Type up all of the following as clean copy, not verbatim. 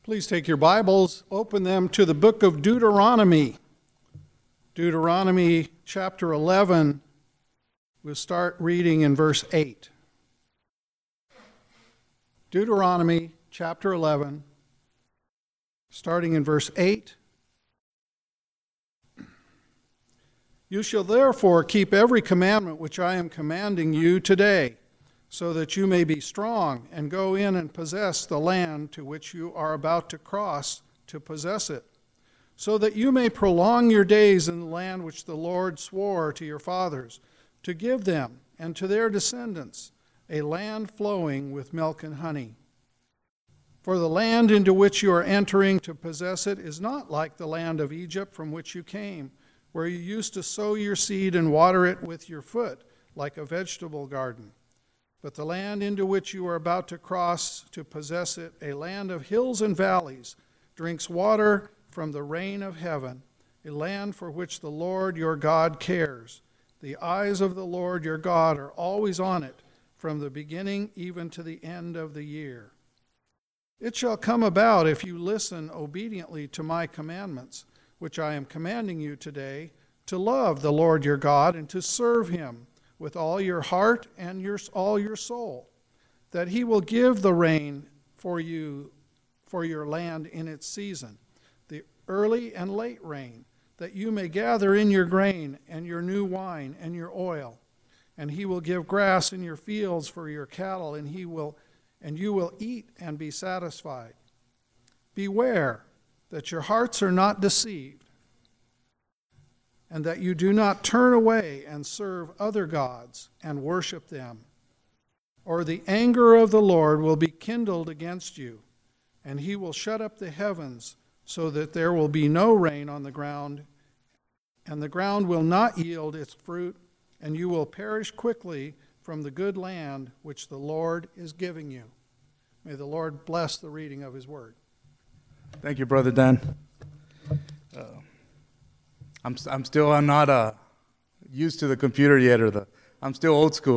Please take your Bibles, open them to the book of Deuteronomy. Deuteronomy chapter 11, we'll start reading in verse 8. Deuteronomy chapter 11, starting in verse 8. You shall therefore keep every commandment which I am commanding you today, so that you may be strong and go in and possess the land to which you are about to cross to possess it, so that you may prolong your days in the land which the Lord swore to your fathers to give them and to their descendants, a land flowing with milk and honey. For the land into which you are entering to possess it is not like the land of Egypt from which you came, where you used to sow your seed and water it with your foot, like a vegetable garden. But the land into which you are about to cross to possess it, a land of hills and valleys, drinks water from the rain of heaven, a land for which the Lord your God cares. The eyes of the Lord your God are always on it, from the beginning even to the end of the year. It shall come about, if you listen obediently to my commandments, which I am commanding you today, to love the Lord your God and to serve him with all your heart and all your soul, that he will give the rain for you for your land in its season, the early and late rain, that you may gather in your grain and your new wine and your oil. And he will give grass in your fields for your cattle, and you will eat and be satisfied. Beware that your hearts are not deceived, and that you do not turn away and serve other gods and worship them, or the anger of the Lord will be kindled against you, and he will shut up the heavens so that there will be no rain on the ground, and the ground will not yield its fruit, and you will perish quickly from the good land which the Lord is giving you. May the Lord bless the reading of his word. Thank you, Brother Dan. I'm not used to the computer yet, I'm still old school.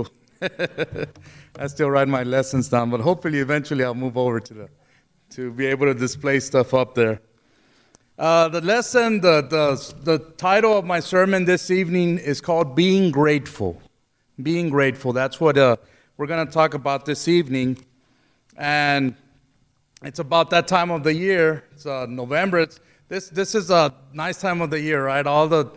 I still write my lessons down, but hopefully eventually I'll move over to be able to display stuff up there. The lesson, the title of my sermon this evening is called Being Grateful. Being Grateful. That's what we're going to talk about this evening. And it's about that time of the year. It's November. This is a nice time of the year, right? All the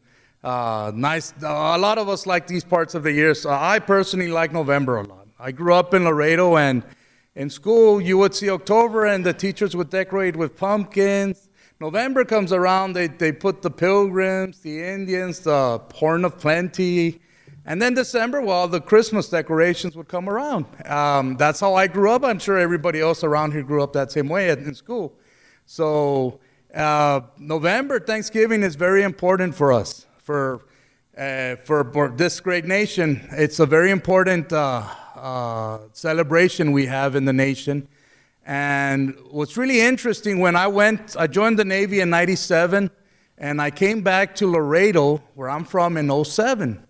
nice. A lot of us like these parts of the year. So I personally like November a lot. I grew up in Laredo, and in school you would see October, and the teachers would decorate with pumpkins. November comes around, they put the Pilgrims, the Indians, the Horn of Plenty. And then December, well, the Christmas decorations would come around. That's how I grew up. I'm sure everybody else around here grew up that same way in school. So November, Thanksgiving is very important for us, for this great nation. It's a very important celebration we have in the nation. And what's really interesting, when I joined the Navy in 97, and I came back to Laredo, where I'm from, in 07.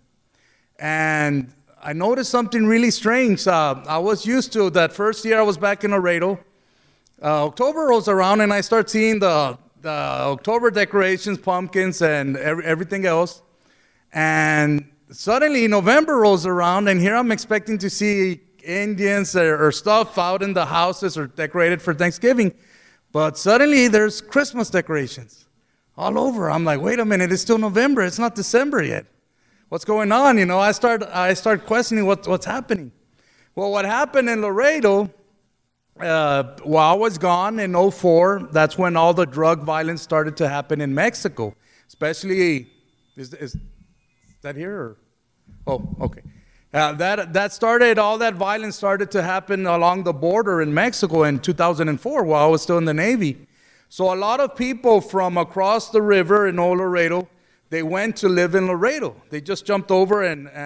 And I noticed something really strange. I was used to that first year I was back in Laredo. October rolls around, and I start seeing the October decorations, pumpkins, and everything else. And suddenly November rolls around, and here I'm expecting to see Indians or stuff out in the houses or decorated for Thanksgiving. But suddenly there's Christmas decorations all over. I'm like, wait a minute, it's still November. It's not December yet. What's going on? I start questioning what's happening. Well, what happened in Laredo, while I was gone in 04, that's when all the drug violence started to happen in Mexico. Especially, is that here? Or? Oh, okay. All that violence started to happen along the border in Mexico in 2004 while I was still in the Navy. So a lot of people from across the river in Old Laredo, they went to live in Laredo. They just jumped over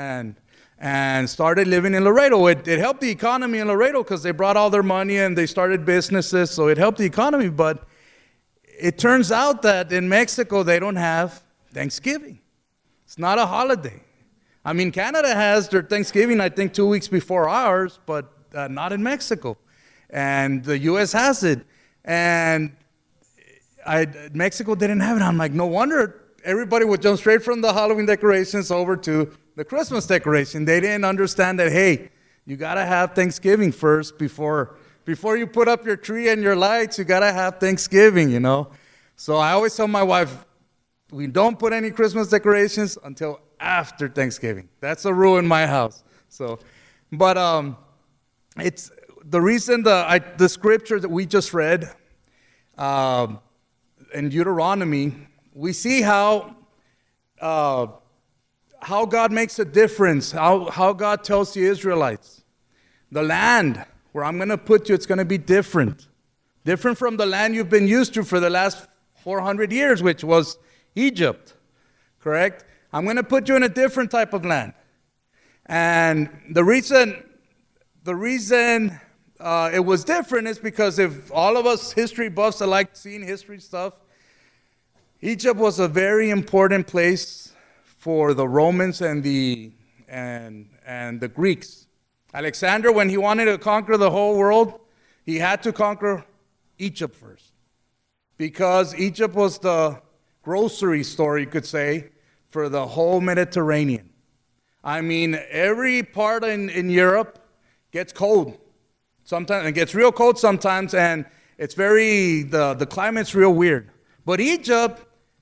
and started living in Laredo. It helped the economy in Laredo because they brought all their money and they started businesses, so it helped the economy. But it turns out that in Mexico they don't have Thanksgiving. It's not a holiday. I mean, Canada has their Thanksgiving, I think, 2 weeks before ours, but not in Mexico. And the U.S. has it. And Mexico didn't have it. I'm like, no wonder everybody would jump straight from the Halloween decorations over to the Christmas decoration. They didn't understand that, hey, you got to have Thanksgiving first before you put up your tree and your lights. You got to have Thanksgiving, you know. So I always tell my wife, we don't put any Christmas decorations until after Thanksgiving. That's a rule in my house. So, but it's the reason the scripture that we just read in Deuteronomy, we see how God makes a difference, how God tells the Israelites, the land where I'm going to put you, it's going to be different from the land you've been used to for the last 400 years, which was Egypt, correct? I'm going to put you in a different type of land. And the reason it was different is because if all of us history buffs that like seeing history stuff, Egypt was a very important place for the Romans and the Greeks. Alexander, when he wanted to conquer the whole world, he had to conquer Egypt first, because Egypt was the grocery store, you could say, for the whole Mediterranean. I mean, every part in Europe gets cold. Sometimes it gets real cold sometimes, and it's the climate's real weird. But Egypt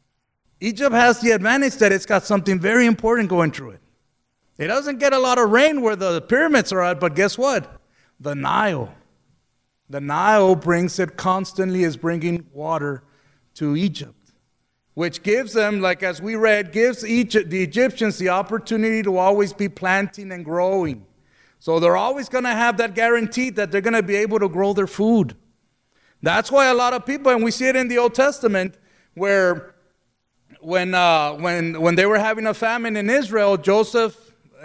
has the advantage that it's got something very important going through it. It doesn't get a lot of rain where the pyramids are at, but guess what? The Nile. The Nile constantly is bringing water to Egypt, which gives them, like as we read, gives the Egyptians the opportunity to always be planting and growing. So they're always going to have that guarantee that they're going to be able to grow their food. That's why a lot of people, and we see it in the Old Testament, where when they were having a famine in Israel, Joseph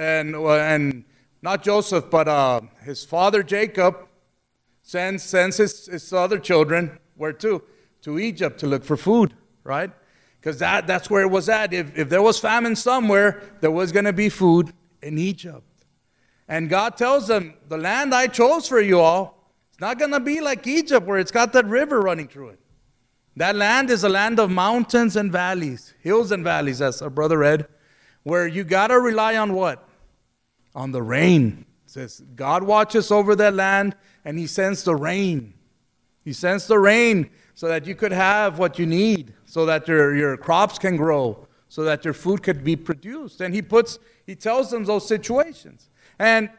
and not Joseph, but his father Jacob sends his other children where to? To Egypt to look for food, right? Because that's where it was at. If there was famine somewhere, there was going to be food in Egypt. And God tells them, the land I chose for you all, it's not going to be like Egypt where it's got that river running through it. That land is a land of mountains and valleys, hills and valleys, as our brother read, where you got to rely on what? On the rain. It says God watches over that land and he sends the rain. He sends the rain so that you could have what you need, so that your crops can grow, so that your food could be produced. And he tells them those situations. And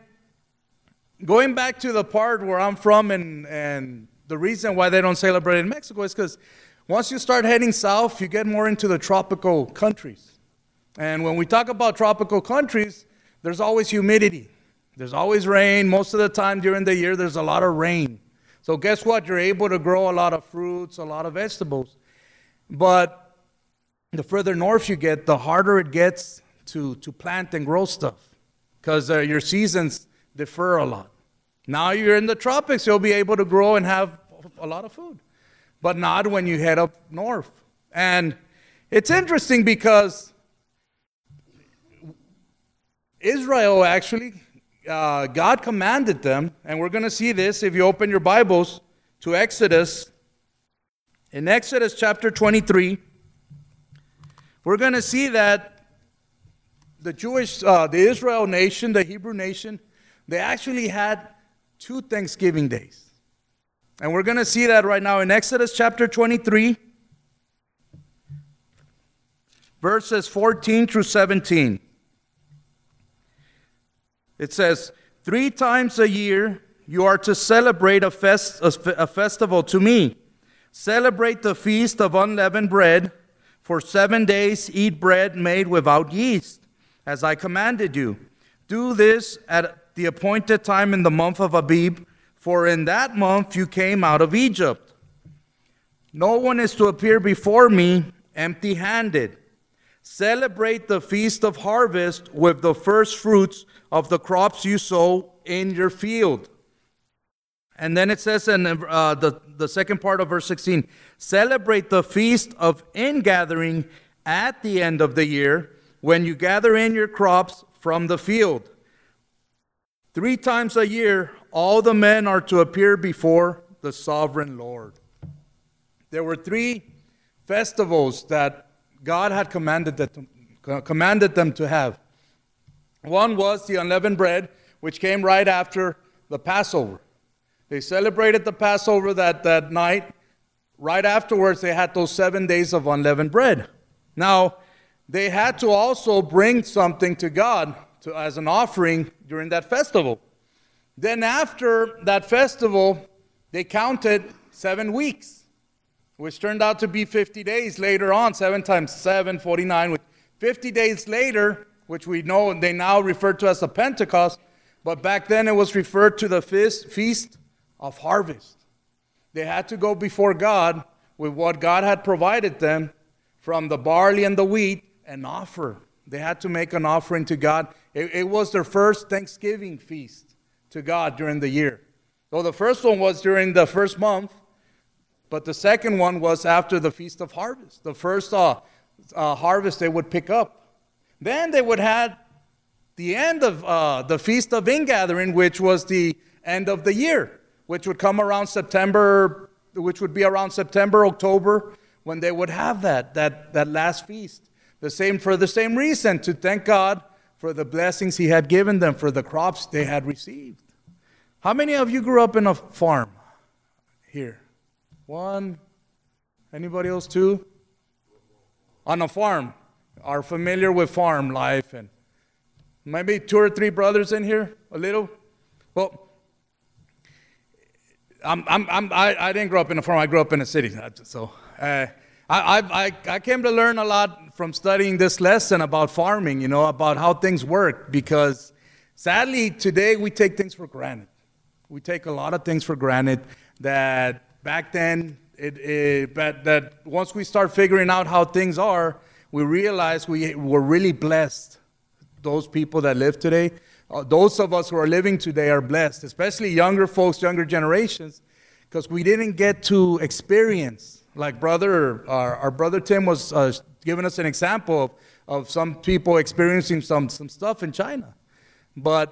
going back to the part where I'm from and the reason why they don't celebrate in Mexico is because once you start heading south, you get more into the tropical countries. And when we talk about tropical countries, there's always humidity. There's always rain. Most of the time during the year, there's a lot of rain. So guess what? You're able to grow a lot of fruits, a lot of vegetables. But the further north you get, the harder it gets to plant and grow stuff, because your seasons differ a lot. Now you're in the tropics, you'll be able to grow and have a lot of food, but not when you head up north. And it's interesting because Israel actually, God commanded them, and we're going to see this if you open your Bibles to Exodus. In Exodus chapter 23, we're going to see that the Israel nation, the Hebrew nation, they actually had 2 Thanksgiving days. And we're going to see that right now in Exodus chapter 23, verses 14 through 17. It says, 3 times a year you are to celebrate a festival to me. Celebrate the feast of unleavened bread. For 7 days eat bread made without yeast, as I commanded you. Do this at the appointed time in the month of Abib, for in that month you came out of Egypt. No one is to appear before me empty-handed. Celebrate the feast of harvest with the first fruits of the crops you sow in your field. And then it says in the second part of verse 16, celebrate the feast of ingathering at the end of the year, when you gather in your crops from the field. 3 times a year, all the men are to appear before the sovereign Lord. there were 3 festivals that God had commanded them to have. One was the unleavened bread, which came right after the Passover. They celebrated the Passover that night. Right afterwards, they had those 7 days of unleavened bread. Now, they had to also bring something to God as an offering during that festival. Then after that festival, they counted 7 weeks, which turned out to be 50 days later on. 7 times 7, 49. 50 days later, which we know they now refer to as the Pentecost, but back then it was referred to the Feast of Harvest. They had to go before God with what God had provided them from the barley and the wheat and offer. They had to make an offering to God. It was their first Thanksgiving feast to God during the year. So the first one was during the first month, but the second one was after the Feast of Harvest. The first harvest they would pick up. Then they would have the end of the Feast of Ingathering, which was the end of the year, which would come around September, which would be around September, October, when they would have that last feast. For the same reason, to thank God for the blessings He had given them, for the crops they had received. How many of you grew up in a farm here? 1? Anybody else? 2? On a farm. Are familiar with farm life, and maybe 2 or 3 brothers in here, a little. Well, I didn't grow up in a farm. I grew up in a city. So I came to learn a lot from studying this lesson about farming. About how things work. Because sadly today we take things for granted. We take a lot of things for granted that back then. That once we start figuring out how things are, we realize we're really blessed. Those people that live today, those of us who are living today are blessed, especially younger folks, younger generations, because we didn't get to experience, like our brother Tim was giving us an example of some people experiencing some stuff in China. But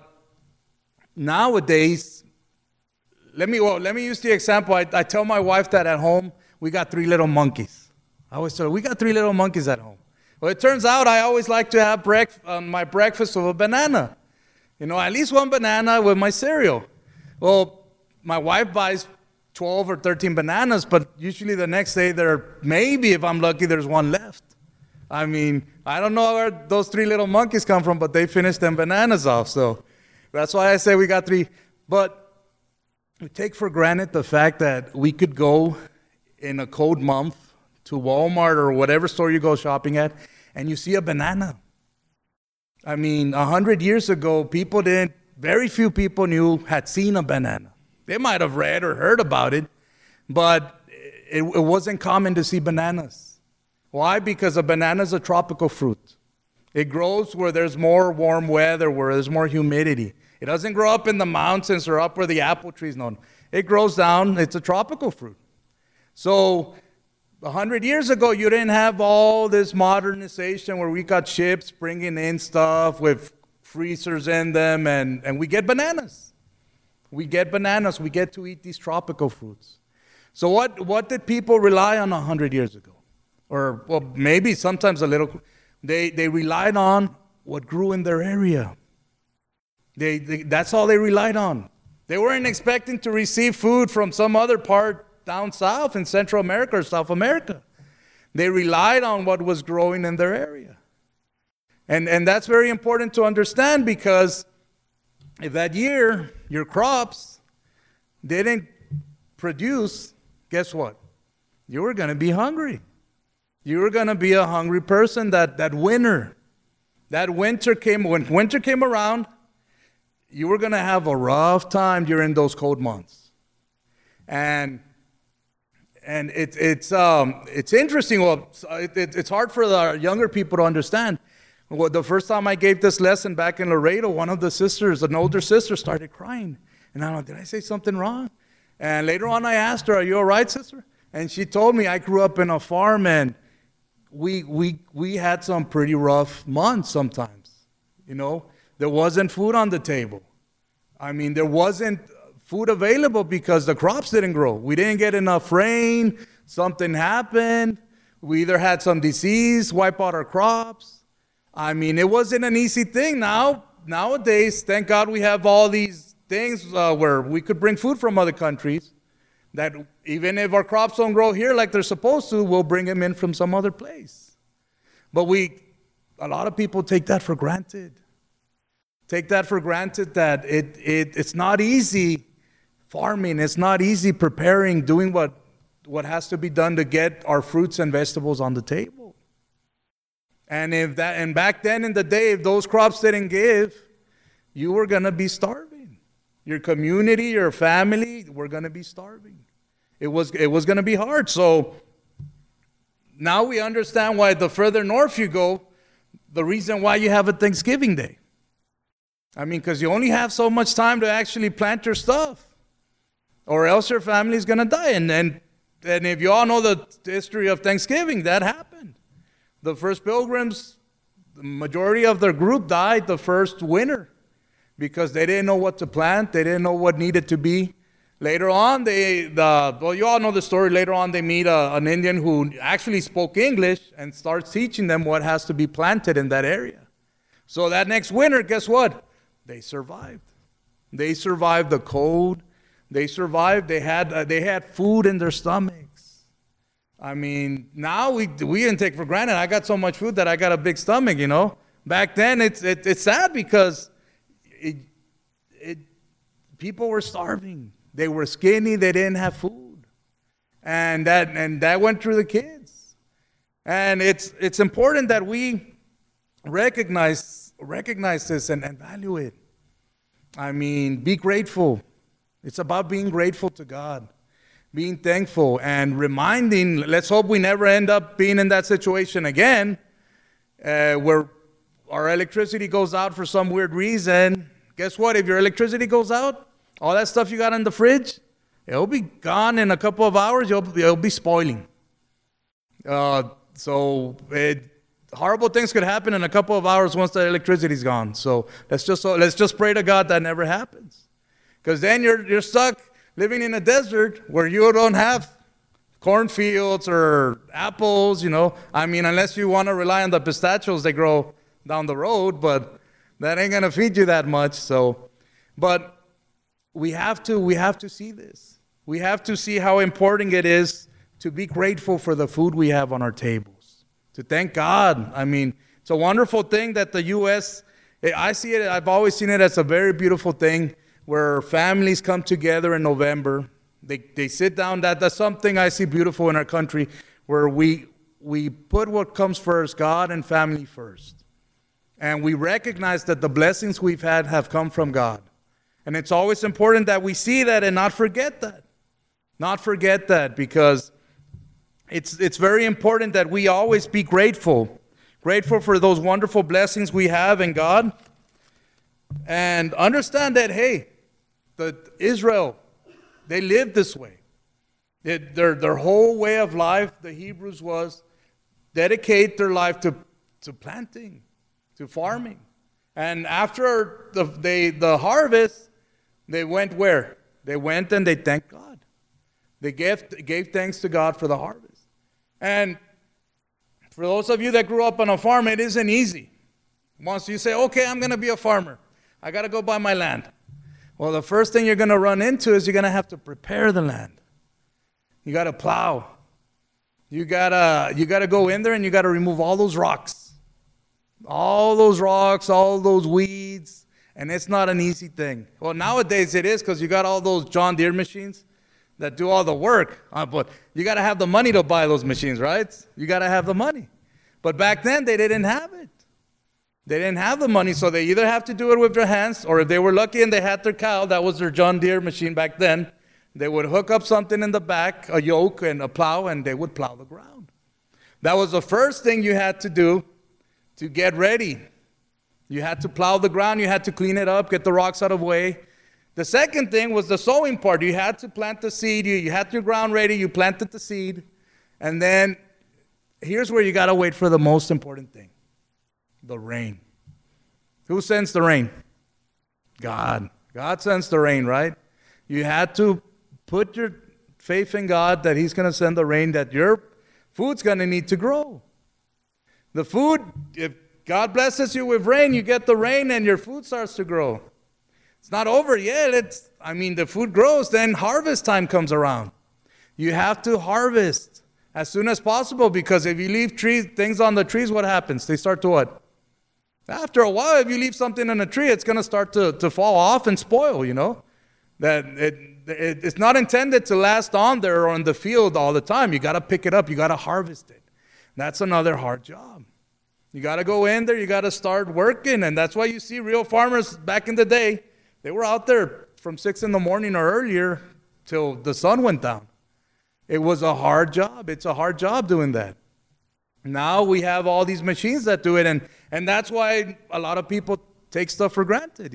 nowadays, let me use the example. I tell my wife that at home we got 3 little monkeys. I always tell her, we got 3 little monkeys at home. Well, it turns out I always like to have my breakfast with a banana. At least 1 banana with my cereal. Well, my wife buys 12 or 13 bananas, but usually the next day maybe if I'm lucky, there's 1 left. I mean, I don't know where those 3 little monkeys come from, but they finished them bananas off. So that's why I say we got 3. But we take for granted the fact that we could go in a cold month to Walmart or whatever store you go shopping at, and you see a banana. I mean, 100 years ago, very few people had seen a banana. They might have read or heard about it, but it wasn't common to see bananas. Why? Because a banana is a tropical fruit. It grows where there's more warm weather, where there's more humidity. It doesn't grow up in the mountains or up where the apple trees. No. It grows down. It's a tropical fruit. So 100 years ago, you didn't have all this modernization where we got ships bringing in stuff with freezers in them, and we get bananas. We get bananas. We get to eat these tropical fruits. So what did people rely on 100 years ago? Or, well, maybe sometimes a little. They relied on what grew in their area. That's all they relied on. They weren't expecting to receive food from some other part down south in Central America or South America. They relied on what was growing in their area. And that's very important to understand, because if that year your crops didn't produce, guess what? You were going to be hungry. You were going to be a hungry person that winter. When winter came around, you were going to have a rough time during those cold months. And it's interesting. Well, it's hard for the younger people to understand. Well, the first time I gave this lesson back in Laredo, one of the sisters, an older sister, started crying. And I don't know, did I say something wrong? And later on I asked her, "Are you all right, sister?" And she told me, I grew up in a farm, and we had some pretty rough months sometimes. There wasn't food on the table. I mean, there wasn't food available because the crops didn't grow. We didn't get enough rain. something happened. We either had some disease, wipe out our crops. I mean, it wasn't an easy thing. Nowadays, thank God we have all these things where we could bring food from other countries, that even if our crops don't grow here like they're supposed to, we'll bring them in from some other place. But a lot of people take that for granted. Take that for granted that it's not easy farming. It's not easy preparing, doing what has to be done to get our fruits and vegetables on the table. And back then in the day, if those crops didn't give, you were going to be starving. Your community, your family were going to be starving. It was going to be hard. So now we understand why the further north you go, the reason why you have a Thanksgiving Day. I mean, because you only have so much time to actually plant your stuff, or else your family's going to die. And if you all know the history of Thanksgiving, that happened. The first pilgrims, the majority of their group died the first winter because they didn't know what to plant. They didn't know what needed to be. Later on, well, you all know the story. Later on, they meet an Indian who actually spoke English and starts teaching them what has to be planted in that area. So that next winter, guess what? They survived. They survived the cold. They survived. They had food in their stomachs. I mean, now we didn't take for granted. I got so much food that I got a big stomach, you know. Back then, it's sad because people were starving. They were skinny. They didn't have food, and that went through the kids. And it's important that we recognize this and value it. I mean, be grateful. It's about being grateful to God, being thankful, and reminding. Let's hope we never end up being in that situation again, where our electricity goes out for some weird reason. Guess what? If your electricity goes out, all that stuff you got in the fridge, it'll be gone in a couple of hours. It'll be spoiling. Horrible things could happen in a couple of hours once the electricity's gone. So let's just pray to God that never happens. Because then you're stuck living in a desert where you don't have cornfields or apples, you know. I mean, unless you want to rely on the pistachios they grow down the road, but that ain't going to feed you that much. So, but we have to see this. We have to see how important it is to be grateful for the food we have on our tables. To thank God. I mean, it's a wonderful thing that the U.S., I've always seen it as a very beautiful thing where families come together in November. They sit down. That's something I see beautiful in our country, where we put what comes first, God and family first. And we recognize that the blessings we've had have come from God. And it's always important that we see that and not forget that. Not forget that, because it's very important that we always be grateful. Grateful for those wonderful blessings we have in God. And understand that, hey, Israel, they lived this way. Their whole way of life, the Hebrews, was dedicate their life to planting, to farming. And after the harvest, they went where? They went and they thanked God. They gave thanks to God for the harvest. And for those of you that grew up on a farm, it isn't easy. Once you say, okay, I'm going to be a farmer, I got to go buy my land. Well, the first thing you're going to run into is you're going to have to prepare the land. You got to plow. You got to go in there and you got to remove all those rocks. All those rocks, all those weeds. And it's not an easy thing. Well, nowadays it is, because you got all those John Deere machines that do all the work. But you got to have the money to buy those machines, right? You got to have the money. But back then they didn't have it. They didn't have the money, so they either have to do it with their hands, or if they were lucky and they had their cow, that was their John Deere machine back then, they would hook up something in the back, a yoke and a plow, and they would plow the ground. That was the first thing you had to do to get ready. You had to plow the ground, you had to clean it up, get the rocks out of the way. The second thing was the sowing part. You had to plant the seed. You had your ground ready, you planted the seed. And then here's where you got to wait for the most important thing. The rain. Who sends the rain? God. God sends the rain, right? You had to put faith in God that He's going to send the rain, that your food's going to need to grow. The food, if God blesses you with rain, you get the rain and your food starts to grow. It's not over yet. The food grows, then harvest time comes around. You have to harvest as soon as possible, because if you leave things on the trees, what happens? They start to what? After a while, if you leave something in a tree, it's going to start to fall off and spoil, That it's not intended to last on there or on the field all the time. You got to pick it up. You got to harvest it. That's another hard job. You got to go in there. You got to start working. And that's why you see real farmers back in the day. They were out there from 6 in the morning or earlier till the sun went down. It was a hard job. It's a hard job doing that. Now we have all these machines that do it. And that's why a lot of people take stuff for granted,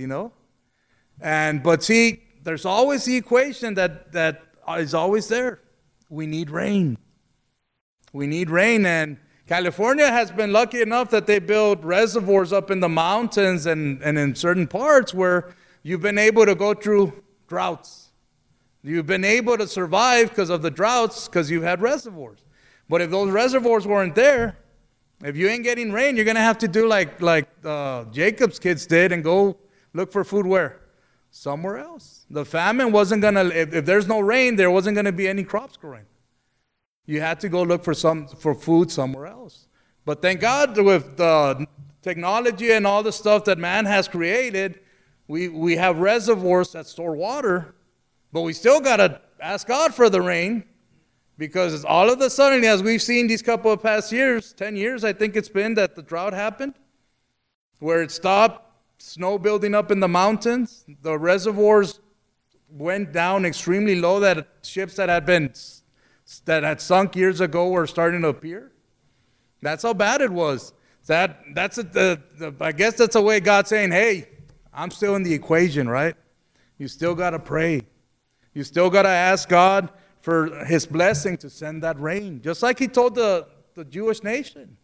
But see, there's always the equation that is always there. We need rain. We need rain. And California has been lucky enough that they build reservoirs up in the mountains and in certain parts where you've been able to go through droughts. You've been able to survive because of the droughts, because you've had reservoirs. But if those reservoirs weren't there, if you ain't getting rain, you're going to have to do like Jacob's kids did and go look for food where? Somewhere else. The famine wasn't going to, if there's no rain, there wasn't going to be any crops growing. You had to go look for food somewhere else. But thank God, with the technology and all the stuff that man has created, we have reservoirs that store water, but we still got to ask God for the rain, because all of a sudden, as we've seen these couple of past years, 10 years I think it's been, that the drought happened, where it stopped snow building up in the mountains. The reservoirs went down extremely low, that ships that had sunk years ago were starting to appear. That's how bad it was. I guess that's a way God's saying, hey, I'm still in the equation, right? You still got to pray. You still got to ask God for His blessing to send that rain. Just like He told the Jewish nation.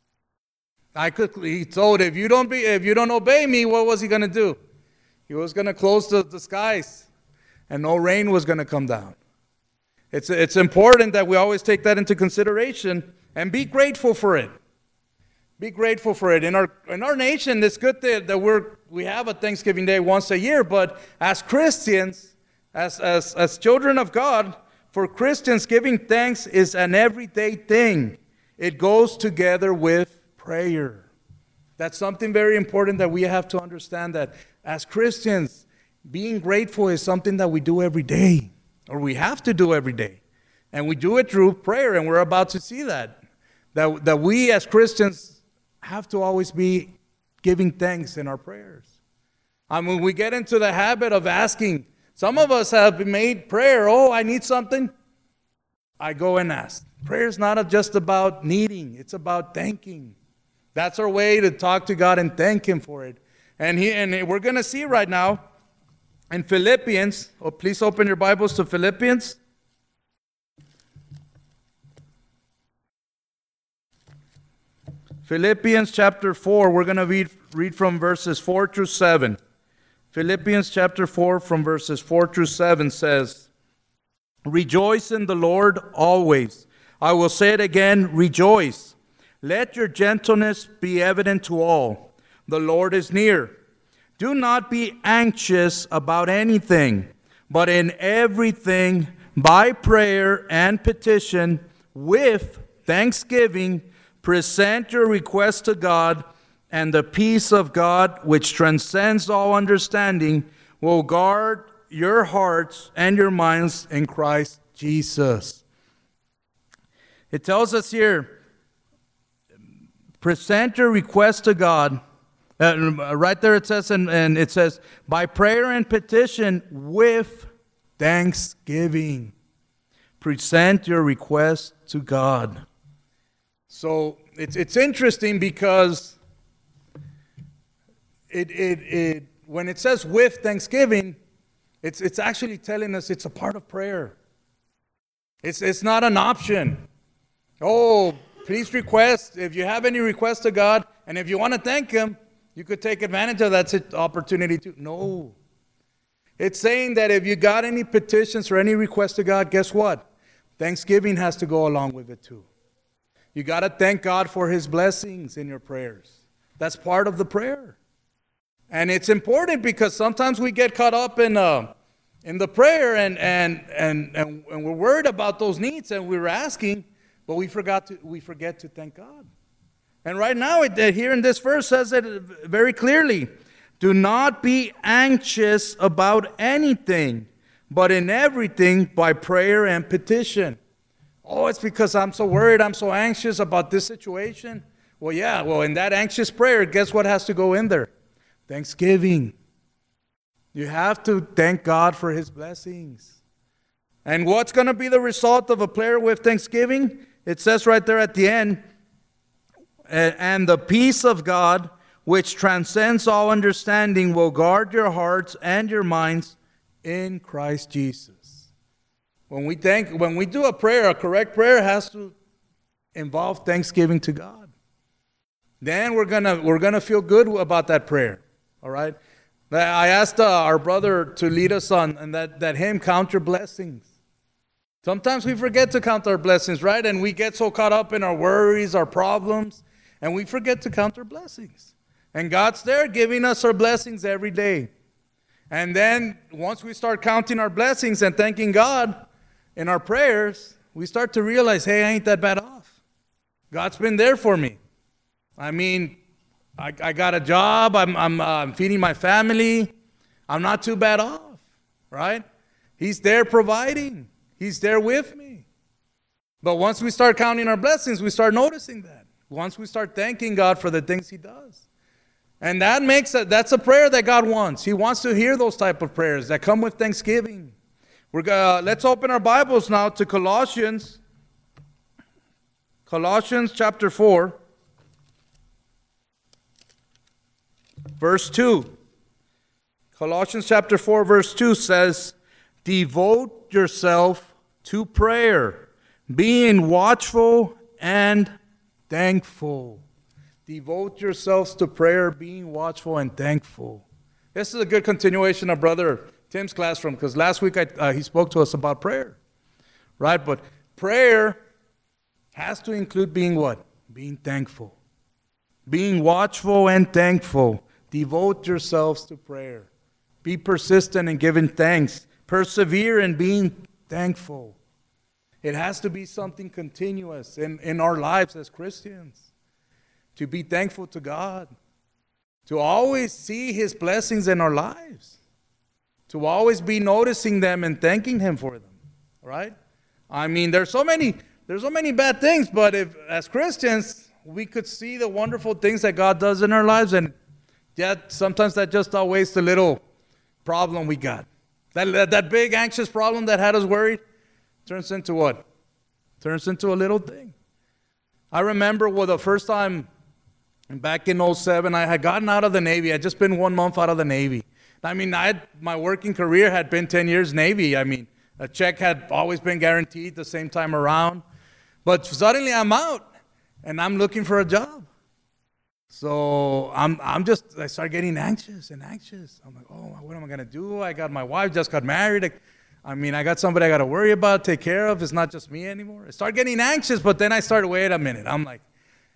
He told, if you don't obey me, what was He going to do? He was going to close the skies, and no rain was going to come down. It's important that we always take that into consideration and be grateful for it. Be grateful for it. In our nation, it's good that we have a Thanksgiving Day once a year, but as Christians, as children of God, for Christians, giving thanks is an everyday thing. It goes together with prayer. That's something very important that we have to understand, that as Christians, being grateful is something that we do every day, or we have to do every day. And we do it through prayer, and we're about to see that we as Christians have to always be giving thanks in our prayers. We get into the habit of asking. Some of us have made prayer, I need something, I go and ask. Prayer is not just about needing, it's about thanking. That's our way to talk to God and thank Him for it. And we're going to see right now in Philippians, please open your Bibles to Philippians. Philippians chapter 4, we're going to read from verses 4 through 7. Philippians chapter 4 from verses 4 through 7 says, "Rejoice in the Lord always. I will say it again, rejoice. Let your gentleness be evident to all. The Lord is near. Do not be anxious about anything, but in everything, by prayer and petition, with thanksgiving, present your requests to God, and the peace of God, which transcends all understanding, will guard your hearts and your minds in Christ Jesus." It tells us here, present your request to God. Right there it says, and it says, by prayer and petition with thanksgiving. Present your request to God. So it's interesting because when it says with thanksgiving, it's actually telling us it's a part of prayer. It's not an option. Please request. If you have any requests to God, and if you want to thank Him, you could take advantage of that opportunity too. No. It's saying that if you got any petitions or any requests to God, guess what? Thanksgiving has to go along with it too. You got to thank God for His blessings in your prayers. That's part of the prayer. And it's important because sometimes we get caught up in the prayer and we're worried about those needs and we're asking, but we forget to thank God. And right now, here in this verse says it very clearly. Do not be anxious about anything, but in everything by prayer and petition. Oh, it's because I'm so worried, I'm so anxious about this situation. Well, yeah, in that anxious prayer, guess what has to go in there? Thanksgiving. You have to thank God for His blessings. And what's going to be the result of a prayer with thanksgiving? It says right there at the end, and the peace of God, which transcends all understanding, will guard your hearts and your minds in Christ Jesus. When we do a prayer, a correct prayer has to involve thanksgiving to God. Then we're gonna feel good about that prayer. All right. I asked our brother to lead us on that hymn, Count Your Blessings. Sometimes we forget to count our blessings, right? And we get so caught up in our worries, our problems, and we forget to count our blessings. And God's there giving us our blessings every day. And then once we start counting our blessings and thanking God in our prayers, we start to realize, hey, I ain't that bad off. God's been there for me. I mean, I got a job. I'm feeding my family. I'm not too bad off, right? He's there providing. He's there with me. But once we start counting our blessings, we start noticing that. Once we start thanking God for the things He does. And that's a prayer that God wants. He wants to hear those type of prayers that come with thanksgiving. Let's open our Bibles now to Colossians chapter 4, verse 2. Colossians chapter 4, verse 2 says, devote yourself to prayer, being watchful and thankful. Devote yourselves to prayer, being watchful and thankful. This is a good continuation of Brother Tim's classroom, because last week he spoke to us about prayer, right? But prayer has to include being what? Being thankful. Being watchful and thankful. Devote yourselves to prayer. Be persistent in giving thanks. Persevere in being thankful. It has to be something continuous in our lives as Christians. To be thankful to God. To always see His blessings in our lives. To always be noticing them and thanking Him for them. Right? I mean, there's so many bad things, but if as Christians we could see the wonderful things that God does in our lives, and yet sometimes that just outweighs the little problem we got. That big anxious problem that had us worried turns into what? Turns into a little thing. I remember the first time back in 2007, I had gotten out of the Navy. I had just been 1 month out of the Navy. I mean, my working career had been 10 years Navy. I mean, a check had always been guaranteed the same time around. But suddenly I'm out, and I'm looking for a job. So I start getting anxious and anxious. I'm like, oh, what am I going to do? My wife just got married. I got somebody I got to worry about, take care of. It's not just me anymore. I start getting anxious, but then I started, wait a minute. I'm like,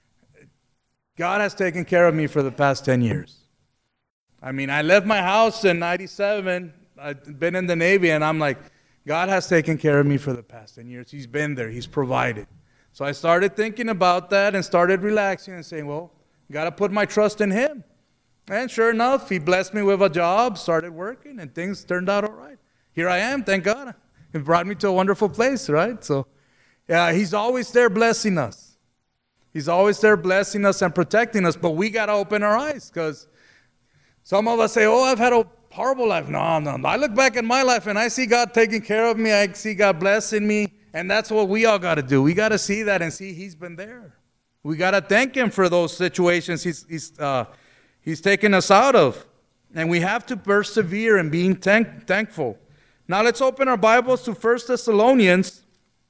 God has taken care of me for the past 10 years. I mean, I left my house in 97. I've been in the Navy, and I'm like, God has taken care of me for the past 10 years. He's been there. He's provided. So I started thinking about that and started relaxing and saying, well, got to put my trust in Him. And sure enough, He blessed me with a job, started working, and things turned out all right. Here I am, thank God. He brought me to a wonderful place, right? So He's always there blessing us. He's always there blessing us and protecting us, but we got to open our eyes, because some of us say, oh, I've had a horrible life. No. I look back at my life and I see God taking care of me. I see God blessing me, and that's what we all got to do. We got to see that and see He's been there. We got to thank Him for those situations He's taken us out of, and we have to persevere in being thankful. Now let's open our Bibles to 1 Thessalonians.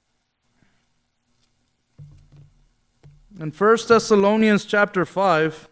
In 1 Thessalonians chapter 5,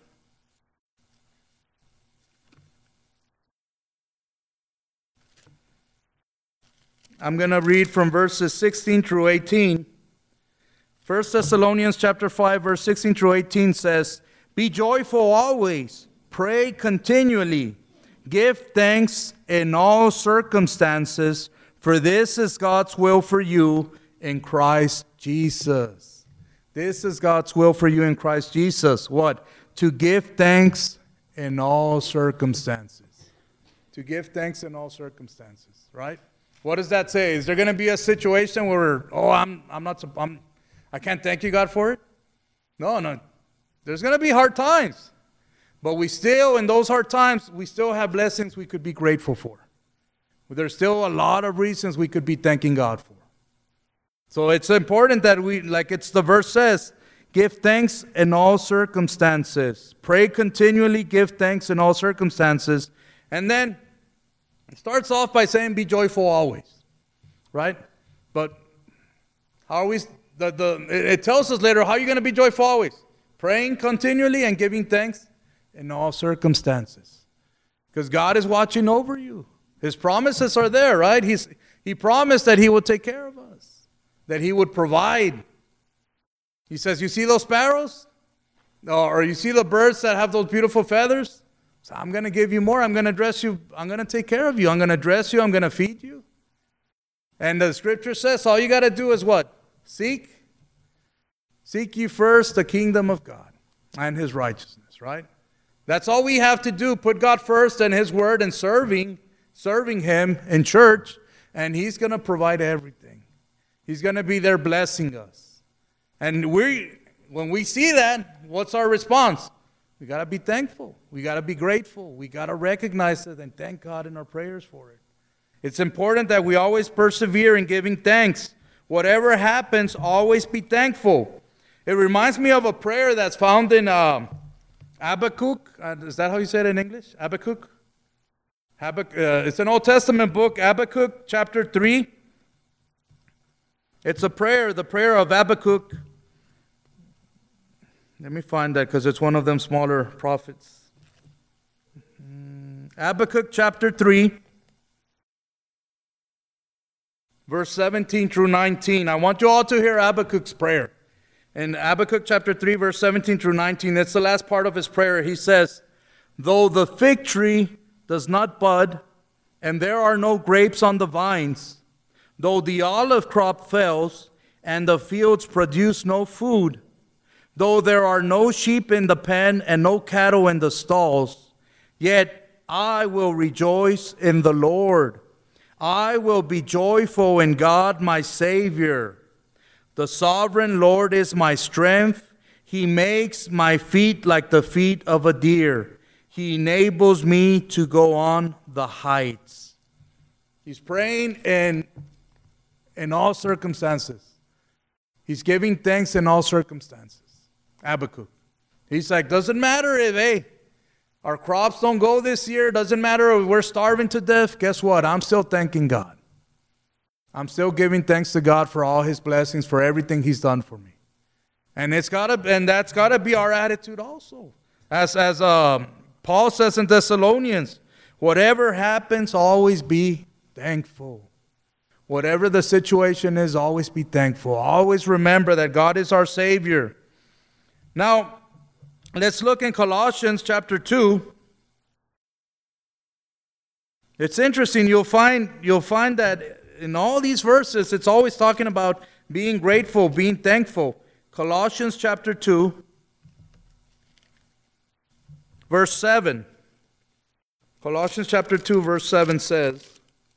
I'm going to read from verses 16 through 18. 1 Thessalonians chapter 5, verse 16 through 18 says, "Be joyful always, pray continually, give thanks in all circumstances, for this is God's will for you in Christ Jesus." This is God's will for you in Christ Jesus. What? To give thanks in all circumstances. To give thanks in all circumstances, right? What does that say? Is there going to be a situation where, I can't thank you, God, for it? No. There's going to be hard times. But we still, in those hard times, we still have blessings we could be grateful for. There's still a lot of reasons we could be thanking God for. So it's important that we, like the verse says, give thanks in all circumstances. Pray continually, give thanks in all circumstances. And then it starts off by saying, be joyful always. Right? But how are we, it tells us later, how are you going to be joyful always? Praying continually and giving thanks in all circumstances. Because God is watching over you. His promises are there, right? He promised that He would take care of us, that He would provide. He says, you see those sparrows? Or you see the birds that have those beautiful feathers? So I'm going to give you more. I'm going to dress you. I'm going to take care of you. I'm going to dress you. I'm going to feed you. And the scripture says all you got to do is what? Seek ye first the kingdom of God and His righteousness, right? That's all we have to do. Put God first and His word and serving Him in church, and He's going to provide everything. He's going to be there blessing us. And when we see that, what's our response? We got to be thankful. We got to be grateful. We got to recognize it and thank God in our prayers for it. It's important that we always persevere in giving thanks. Whatever happens, always be thankful. It reminds me of a prayer that's found in Habakkuk. Is that how you say it in English? Habakkuk? It's an Old Testament book, Habakkuk chapter 3. It's a prayer, the prayer of Habakkuk. Let me find that because it's one of them smaller prophets. Habakkuk chapter 3, verse 17 through 19. I want you all to hear Habakkuk's prayer. In Habakkuk chapter 3, verse 17 through 19, that's the last part of his prayer. He says, "Though the fig tree does not bud, and there are no grapes on the vines, though the olive crop fails, and the fields produce no food, though there are no sheep in the pen and no cattle in the stalls, yet I will rejoice in the Lord. I will be joyful in God my Savior. The sovereign Lord is my strength. He makes my feet like the feet of a deer. He enables me to go on the heights." He's praying in all circumstances. He's giving thanks in all circumstances. Habakkuk. He's like, doesn't matter if, our crops don't go this year. Doesn't matter if we're starving to death. Guess what? I'm still thanking God. I'm still giving thanks to God for all His blessings, for everything He's done for me. And that's gotta be our attitude also. As Paul says in Thessalonians, whatever happens, always be thankful. Whatever the situation is, always be thankful. Always remember that God is our Savior. Now, let's look in Colossians chapter 2. It's interesting. You'll find that in all these verses, it's always talking about being grateful, being thankful. Colossians chapter 2, verse 7. Colossians chapter 2, verse 7 says,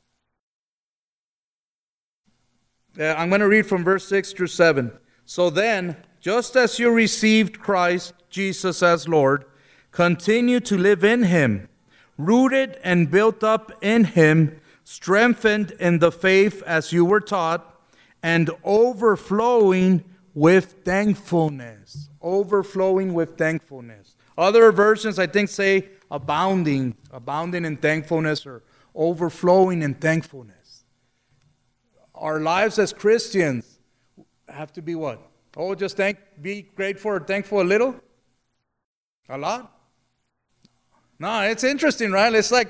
I'm going to read from verse 6 through 7. "So then, just as you received Christ Jesus as Lord, continue to live in Him, rooted and built up in Him, strengthened in the faith as you were taught, and overflowing with thankfulness." Overflowing with thankfulness. Other versions, I think, say abounding in thankfulness or overflowing in thankfulness. Our lives as Christians have to be what? Just be grateful or thankful a little? A lot? No, it's interesting, right? It's like that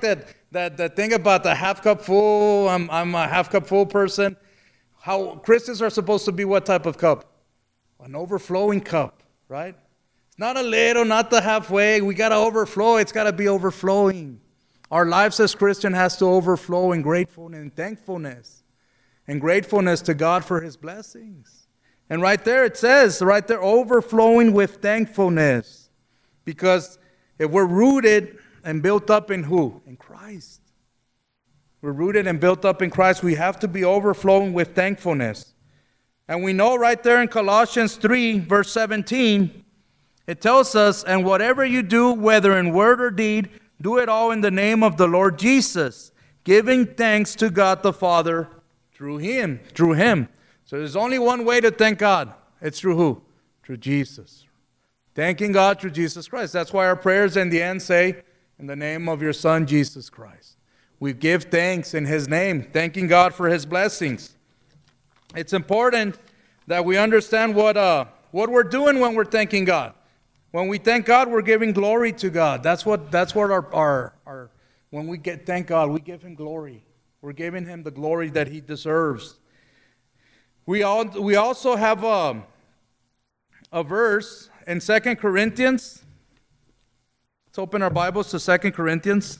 that thing about the half cup full, I'm a half cup full person. How Christians are supposed to be what type of cup? An overflowing cup, right? It's not a little, not the halfway. We got to overflow. It's got to be overflowing. Our lives as Christian has to overflow in gratefulness and thankfulness. And gratefulness to God for His blessings. And right there it says, right there, overflowing with thankfulness. Because if we're rooted and built up in who? In Christ. We're rooted and built up in Christ. We have to be overflowing with thankfulness. And we know right there in Colossians 3, verse 17, it tells us, and whatever you do, whether in word or deed, do it all in the name of the Lord Jesus, giving thanks to God the Father through Him. So there's only one way to thank God. It's through who? Through Jesus. Thanking God through Jesus Christ. That's why our prayers in the end say, in the name of your Son, Jesus Christ. We give thanks in His name, thanking God for His blessings. It's important that we understand what we're doing when we're thanking God. When we thank God, we're giving glory to God. That's what our when we thank God, we give Him glory. We're giving Him the glory that He deserves. We also have a verse in 2 Corinthians. Let's open our Bibles to 2 Corinthians.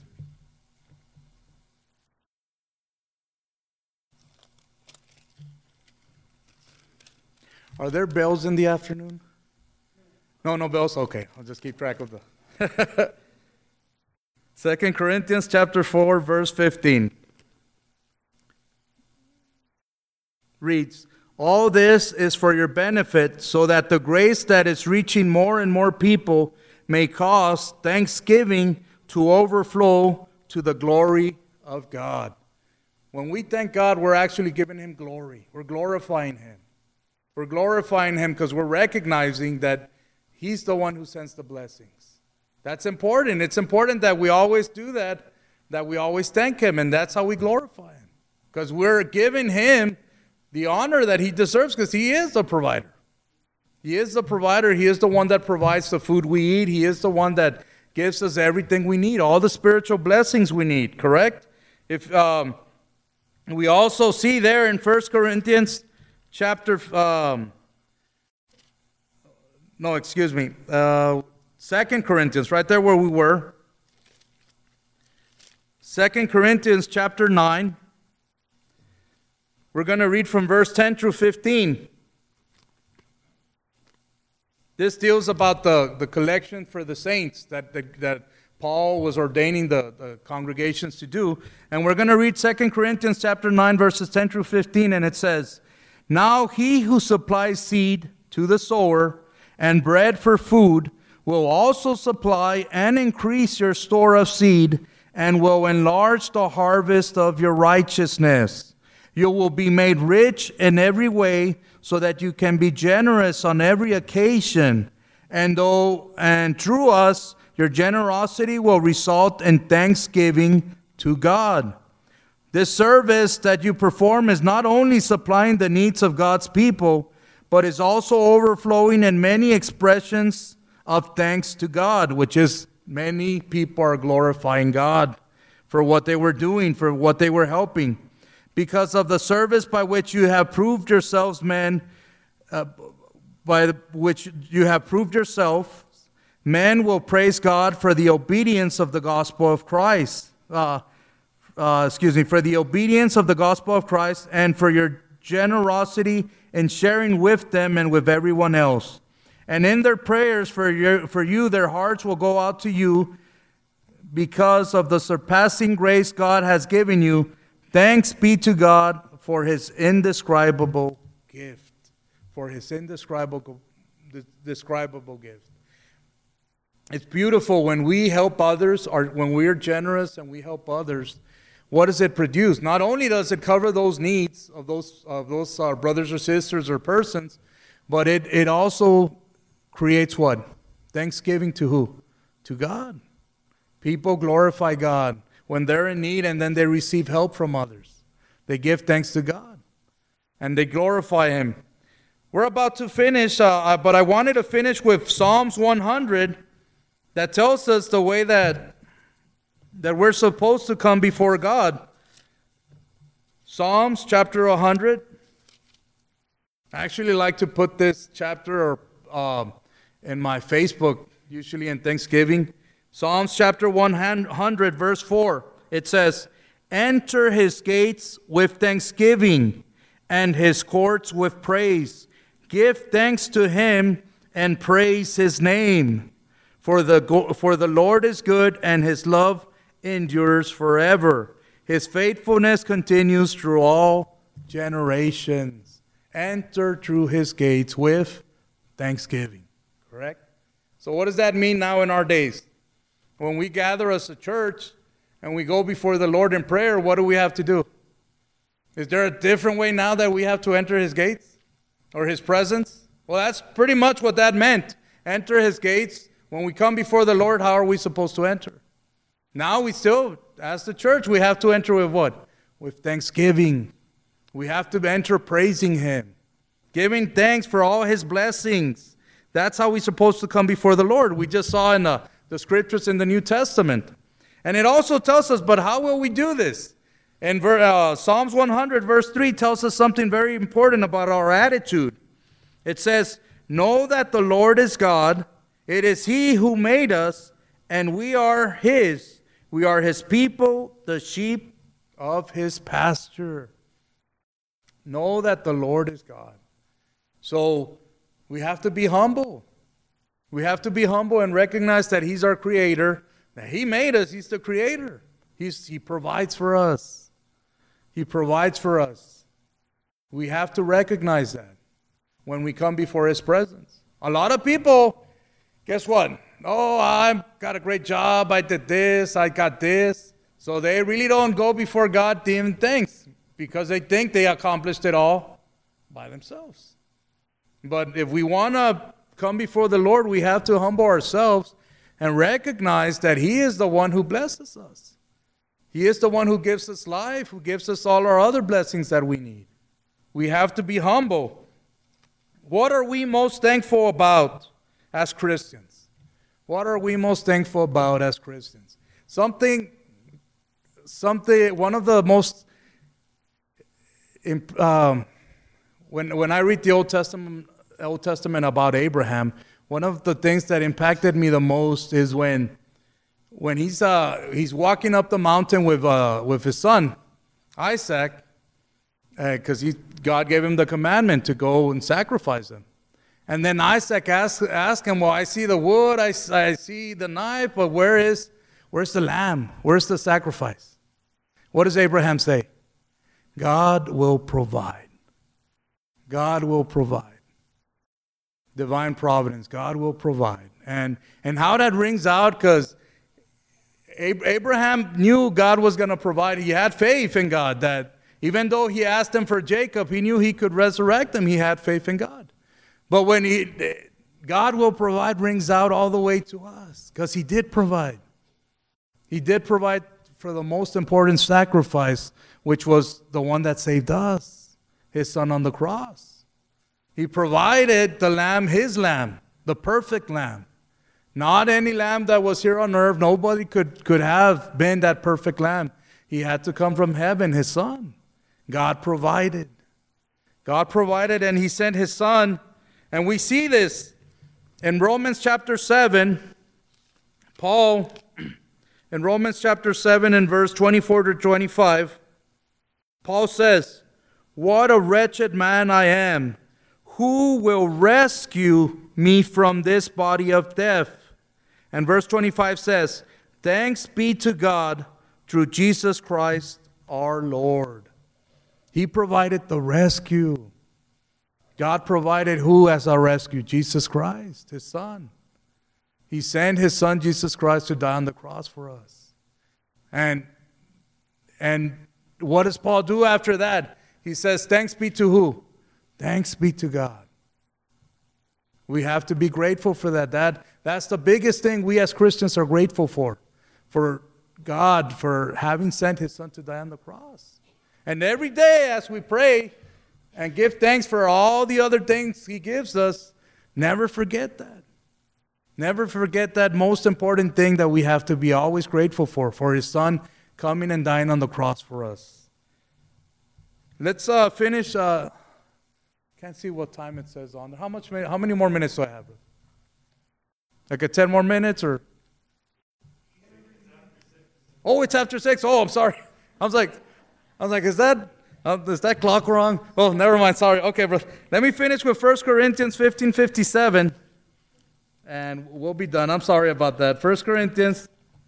Are there bells in the afternoon? No bells? Okay, I'll just keep track of the 2 Corinthians chapter 4, verse 15. Reads, all this is for your benefit, so that the grace that is reaching more and more people may cause thanksgiving to overflow to the glory of God. When we thank God, we're actually giving Him glory. We're glorifying Him. We're glorifying Him because we're recognizing that He's the one who sends the blessings. That's important. It's important that we always do that we always thank Him, and that's how we glorify Him. Because we're giving Him the honor that He deserves, because He is the provider. He is the provider. He is the one that provides the food we eat. He is the one that gives us everything we need, all the spiritual blessings we need, correct? If we also see there in 1 Corinthians chapter, 2 Corinthians, right there where we were. 2 Corinthians chapter 9. We're going to read from verse 10 through 15. This deals about the collection for the saints that Paul was ordaining the congregations to do. And we're going to read 2 Corinthians chapter 9, verses 10 through 15, and it says, now He who supplies seed to the sower and bread for food will also supply and increase your store of seed and will enlarge the harvest of your righteousness. You will be made rich in every way so that you can be generous on every occasion. And through us, your generosity will result in thanksgiving to God. This service that you perform is not only supplying the needs of God's people, but is also overflowing in many expressions of thanks to God, which is many people are glorifying God for what they were doing, for what they were helping. Because of the service by which you have proved yourselves, men, men will praise God for the obedience of the gospel of Christ. For the obedience of the gospel of Christ and for your generosity in sharing with them and with everyone else. And in their prayers for you, their hearts will go out to you because of the surpassing grace God has given you. Thanks be to God for His indescribable gift. For His indescribable gift. It's beautiful when we help others, or when we're generous and we help others. What does it produce? Not only does it cover those needs of those brothers or sisters or persons, but it also creates what? Thanksgiving to who? To God. People glorify God when they're in need, and then they receive help from others. They give thanks to God, and they glorify Him. We're about to finish, but I wanted to finish with Psalms 100 that tells us the way that that we're supposed to come before God. Psalms chapter 100. I actually like to put this chapter in my Facebook, usually in Thanksgiving. Psalms chapter 100, verse 4. It says, "Enter his gates with thanksgiving and his courts with praise. Give thanks to him and praise his name. For the Lord is good and his love endures forever. His faithfulness continues through all generations." Enter through his gates with thanksgiving. Correct? So what does that mean now in our days? When we gather as a church and we go before the Lord in prayer, what do we have to do? Is there a different way now that we have to enter his gates or his presence? Well, that's pretty much what that meant. Enter his gates. When we come before the Lord, how are we supposed to enter? Now we still, as the church, we have to enter with what? With thanksgiving. We have to enter praising him, giving thanks for all his blessings. That's how we're supposed to come before the Lord. We just saw in the scriptures in the New Testament. And it also tells us, but how will we do this? And Psalms 100 verse 3 tells us something very important about our attitude. It says, "Know that the Lord is God. It is he who made us, and we are his. We are his people, the sheep of his pasture." Know that the Lord is God. So we have to be humble. We have to be humble and recognize that he's our creator, that he made us, he's the creator. He provides for us. He provides for us. We have to recognize that when we come before his presence. A lot of people, guess what? Oh, I got a great job, I did this, I got this. So they really don't go before God giving thanks because they think they accomplished it all by themselves. But if we want to come before the Lord, we have to humble ourselves and recognize that he is the one who blesses us. He is the one who gives us life, who gives us all our other blessings that we need. We have to be humble. What are we most thankful about as Christians? What are we most thankful about as Christians? Something, one of the most, when I read the Old Testament about Abraham, one of the things that impacted me the most is when he's walking up the mountain with his son Isaac, because God gave him the commandment to go and sacrifice him. And then Isaac asked him, "Well, I see the wood, I see the knife, but where's the lamb? Where's the sacrifice?" What does Abraham say? God will provide. God will provide. Divine providence. God will provide. And how that rings out, because Abraham knew God was going to provide. He had faith in God, that even though he asked him for Jacob, he knew he could resurrect him. He had faith in God. But when God will provide rings out all the way to us, because he did provide. He did provide for the most important sacrifice, which was the one that saved us, his son on the cross. He provided the lamb, his lamb, the perfect lamb. Not any lamb that was here on earth. Nobody could have been that perfect lamb. He had to come from heaven, his son. God provided. God provided, and he sent his son. And we see this in Romans chapter 7. Paul, in Romans chapter 7 and verse 24 to 25, Paul says, "What a wretched man I am! Who will rescue me from this body of death?" And verse 25 says, "Thanks be to God through Jesus Christ our Lord." He provided the rescue. God provided who as our rescue? Jesus Christ, his son. He sent his son, Jesus Christ, to die on the cross for us. And what does Paul do after that? He says, thanks be to who? Thanks be to God. We have to be grateful for that. That's the biggest thing we as Christians are grateful for God, for having sent his son to die on the cross. And every day as we pray and give thanks for all the other things he gives us, never forget that. Never forget that most important thing that we have to be always grateful for His Son coming and dying on the cross for us. Let's finish. Can't see what time it says on there. How many more minutes do I have? Like 10 more minutes or? Oh, it's after 6. Oh, I'm sorry. I was like, is that clock wrong? Oh, never mind. Sorry. Okay, bro. Let me finish with 1 Corinthians 15:57. And we'll be done. I'm sorry about that. 1 Corinthians.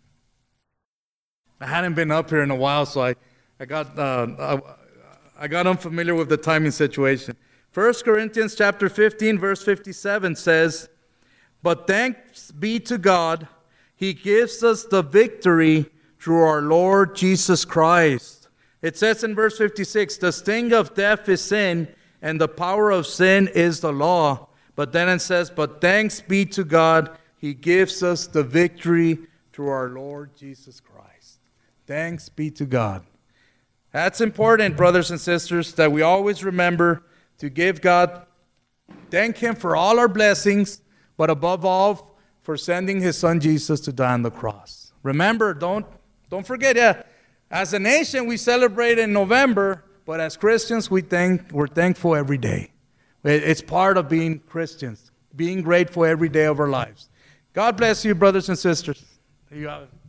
I hadn't been up here in a while, so I got unfamiliar with the timing situation. 1 Corinthians chapter 15, verse 57 says, "But thanks be to God, He gives us the victory through our Lord Jesus Christ." It says in verse 56, "The sting of death is sin, and the power of sin is the law." But then it says, "But thanks be to God, He gives us the victory through our Lord Jesus Christ." Thanks be to God. That's important, brothers and sisters, that we always remember to give God, thank Him for all our blessings, but above all, for sending His Son Jesus to die on the cross. Remember, don't forget, as a nation we celebrate in November, but as Christians we're thankful every day. It's part of being Christians, being grateful every day of our lives. God bless you, brothers and sisters. There you have it.